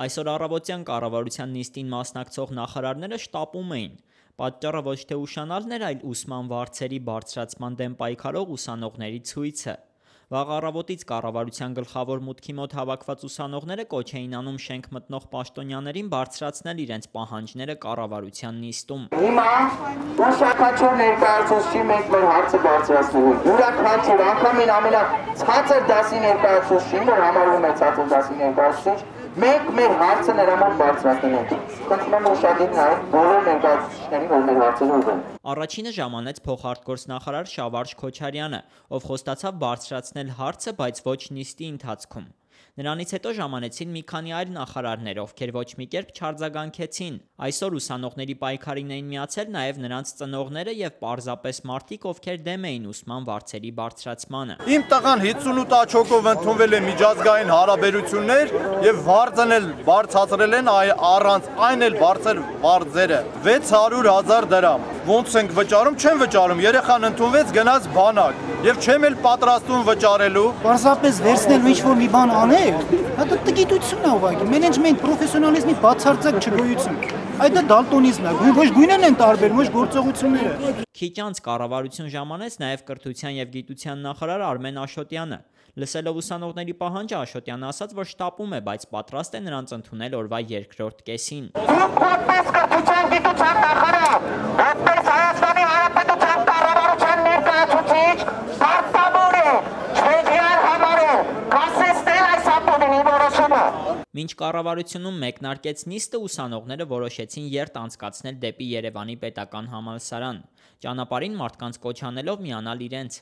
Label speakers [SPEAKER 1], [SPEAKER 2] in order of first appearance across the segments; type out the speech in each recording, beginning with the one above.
[SPEAKER 1] Այսօր առավոտյան կառավարության նիստին մասնակցող նախարարները շտապում էին։ Պատճառը ոչ թե ուշանալն էր, այլ ուսման վարձերի բարձրացման դեմ պայքարող ուսանողների ցույցը։ Վաղ առավոտից կառավարության գլխավոր մուտքի մոտ հավաքված ուսանողները կոչ էին անում շենք մտնող պաշտոնյաներին բարձրացնել իրենց պահանջները կառավարության նիստում։
[SPEAKER 2] Հիմա ուսակացող ներկայացուցչի մենք մեր հարցը բարձրացնելու։ Յուրաքանչյուր անգամին ամենացածր դասի ներկայացուցչին, որ համարվում է ցածր դասի ներկայացուցիչ, մենք մեր հարցը նրա մոտ բարձրացնելու ենք։ Խնդրում եմ ուշադիր նայեք բոլոր ներկայացուցիչներին, որ մեր հարցերը ուղղեն։
[SPEAKER 1] Առաջինը ժամանեց փոխարտգործնախարար Շավարժ Քոչարյանը, ով խոստացավ բարձրացնել հարցը, բայց ոչ նիստի ընթացքում։ Նրանից հետո ժամանեցին մի քանի այլ նախարարներ, ովքեր ոչ մի կերպ չարձագանքեցին։ Այսօր ուսանողների պայքարին էին միացել նաև նրանց ծնողները եւ պարզապես մարդիկ, ովքեր դեմ էին ուսման վարձերի բարձրացմանը։
[SPEAKER 3] Իմ տղան 58 աչոկով ընդունվել է միջազգային հարաբերություններ եւ վարձն էլ բարձրացրել են առանց այն էլ բարձր վարձերը 600,000 դրամ։ Ոնց ենք վճարում, չեմ վճարում, երեխան ընդունվեց գնաց բանակ եւ չեմ էլ պատրաստում վճարելու։
[SPEAKER 4] Պարզապես վերցնելու ինչ-որ մի բան անել, դա տգիտություն է ուղղակի, մենեջմենտ, պրոֆեսիոնալիզմի բացարձակ չգոյություն։ Այդ դա դալտոնիզմ է, ոչ գույնն են տարբեր, ոչ գործողությունները։
[SPEAKER 1] Քիչ անց կառավարություն ժամանեց նաև կրթության եւ գիտության նախարար Արմեն Աշոտյանը։ Լսելով ուսանողների պահանջը Աշոտյանը ասաց, որ շտապում է, բայց պատրաստ է նրանց ընդունել օրվա երկրորդ կեսին։
[SPEAKER 2] Դուք որպես կրթության գիտության նախարար, որպես Հայաստանի Հանրապետության կառավարության ներկայացուցիչ, պարտավոր է չվեդիար համարել, կասեցնել այս ապօրինի որոշումը։
[SPEAKER 1] Մինչ կառավարությունում մեկնարկեց նիստը, ուսանողները որոշեցին երթ անցկացնել դեպի Երևանի պետական համալսարան։ Ճանապարհին մարդկանց կոչ անելով միանալ իրենց։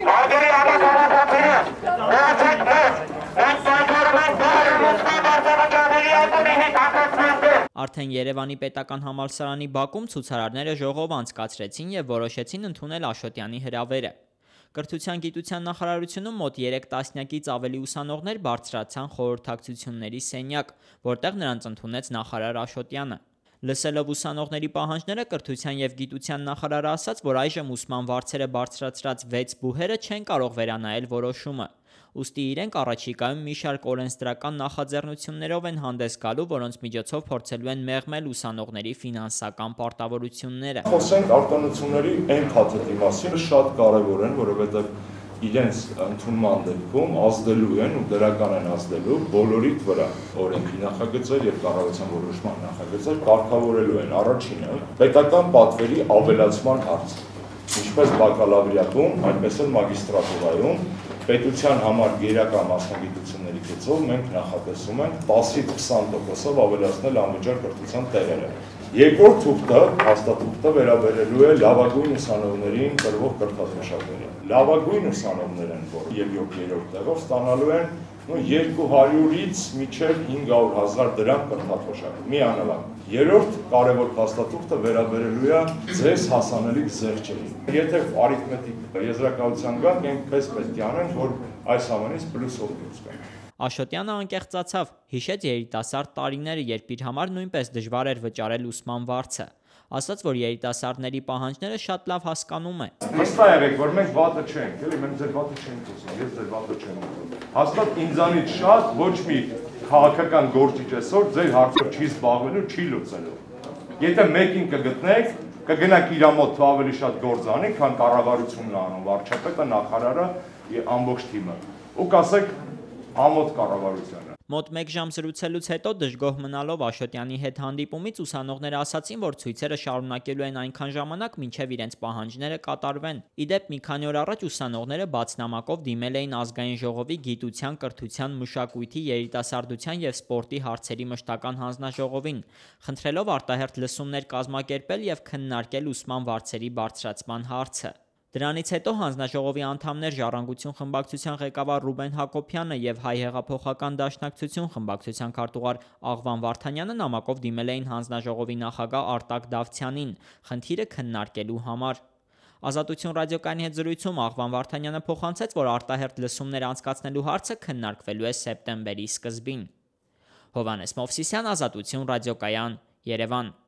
[SPEAKER 1] Արդեն Երևանի պետական համալսարանի բակում ցուցարարները ժողով անցկացրեցին եւ որոշեցին ընդունել Աշոտյանի հրավերը։ Կրթության գիտության նախարարությունում մոտ 3 տասնյակից ավելի ուսանողներ բարձրացան խորհրդակցությունների սենյակ, որտեղ նրանց ընդունեց նախարար Աշոտյանը։ Լսելով ուսանողների պահանջները, կրթության եւ գիտության նախարարը ասաց, որ այժմ ուսման վարձերը բարձրացրած 6 բուհերը չեն կարող վերանայել որոշումը։ Ուստի իրենք առաջիկայում մի շարք օրենսդրական նախաձեռնություններով են հանդես գալու, որոնց միջոցով փորձելու են մեղմել ուսանողների ֆինանսական պարտավորությունները։
[SPEAKER 3] Խոսենք արտոնությունների այն փաթեթի մասին, շատ կարևոր են, որովհետև իրենց ընդունման դեպքում ազդելու են ու դրական են ազդելու բոլորիդ վրա օրենքի նախագծեր եւ կառավարության որոշման նախագծեր կարգավորելու են առաջինը պետական պատվերի ավելացման հարցը, ինչպես բակալավրիատում, այնպես էլ մագիստրատուրայում պետության համար գերակա մասնագիտությունների գծով մենք նախատեսում ենք 10-ից 20%-ով ավելացնել անվճար կրթության տեղերը։ Երկրորդ թուղթը, հաստատուղթը վերաբերելու է լավագույն ուսանողներին տրվող կրթաթոշակներին։ Լավագույն ուսանողներ են, որ եւ 7-րդ տեղով ստանալու են 200-ից մինչև 500,000 դրամ կրթաթոշակ, միանավակ։ Երրորդ կարևոր հաստատուղթը վերաբերելու է ձեզ հասանելիք զեղչերին։ Եթե արիթմետիկ եզրակացության գանք, մենք պես պետք է անենք, որ այս ամենից պլյուսով դուրս գանք։
[SPEAKER 1] Աշոտյանը անկեղծացավ, հիշեց երիտասարդ տարիները, երբ իր համար նույնպես դժվար էր վճարել ուսման վարձը։ Ասաց, որ երիտասարդների պահանջները շատ լավ հասկանում է։
[SPEAKER 3] Վստահ եղեք, որ մենք վատը չենք, էլի մենք ձեր վատը չենք ուզում, ես ձեր վատը չեմ ուզում։ Հաստատ ինձանից շատ ոչ մի քաղաքական գործիչ այսօր ձեր հարցով չի զբաղվելու, չի լուծելու։ Եթե մեկին կգտնեք, կգնաք իր մոտ ավելի շատ գործ անի, քան կառավարությունն անում, վարչապետը, նախարարը եւ ամբողջ թիմը։ Ու կասեք ամոթ կառավարությանը։
[SPEAKER 1] Մոտ 1 ժամ զրուցելուց հետո դժգոհ մնալով Աշոտյանի հետ հանդիպումից ուսանողները ասացին, որ ցույցերը շարունակելու են այնքան ժամանակ, մինչև իրենց պահանջները կատարվեն։ Ի դեպ, մի քանի օր առաջ ուսանողները բացնամակով դիմել էին Ազգային ժողովի գիտության, կրթության, մշակույթի, երիտասարդության եւ սպորտի հարցերի մշտական հանձնաժողովին, խնդրելով արտահերթ լսումներ կազմակերպել եւ քննարկել ուսման վարձերի բարձրացման հարցը։ Դրանից հետո հանձնաժողովի անդամներ Ժառանգություն խմբակցության ղեկավար Ռուբեն Հակոբյանը եւ Հայ հեղափոխական դաշնակցություն խմբակցության քարտուղար Աղվան Վարդանյանը նամակով դիմել էին հանձնաժողովի նախագահ Արտակ Դավթյանին խնդիրը քննարկելու համար։ Ազատություն ռադիոկայանի հետ զրույցում Աղվան Վարդանյանը փոխանցեց, որ արտահերթ լսումներ անցկացնելու հարցը քննարկվելու է սեպտեմբերի սկզբին։ Հովհաննես Մովսիսյան, Ազատություն ռադիոկայան, Երևան։